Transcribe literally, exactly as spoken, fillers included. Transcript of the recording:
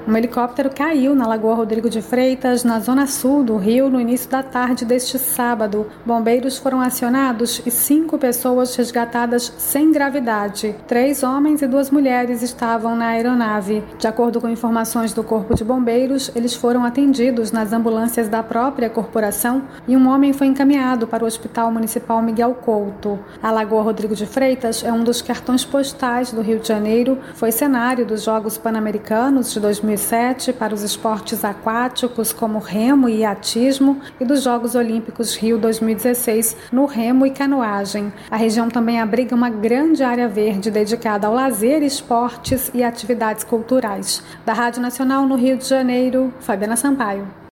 Um helicóptero caiu na Lagoa Rodrigo de Freitas, na zona sul do Rio, no início da tarde deste sábado. Bombeiros foram acionados e cinco pessoas resgatadas sem gravidade. Três homens e duas mulheres estavam na aeronave. De acordo com informações do Corpo de Bombeiros, eles foram atendidos nas ambulâncias da própria corporação e um homem foi encaminhado para o Hospital Municipal Miguel Couto. A Lagoa Rodrigo de Freitas é um dos cartões postais do Rio de Janeiro, foi cenário dos Jogos Pan-Americanos de dois mil e sete para os esportes aquáticos como remo e iatismo e dos Jogos Olímpicos Rio dois mil e dezesseis no remo e canoagem. A região também abriga uma grande área verde dedicada ao lazer, esportes e atividades culturais. Da Rádio Nacional no Rio de Janeiro, Fabiana Sampaio.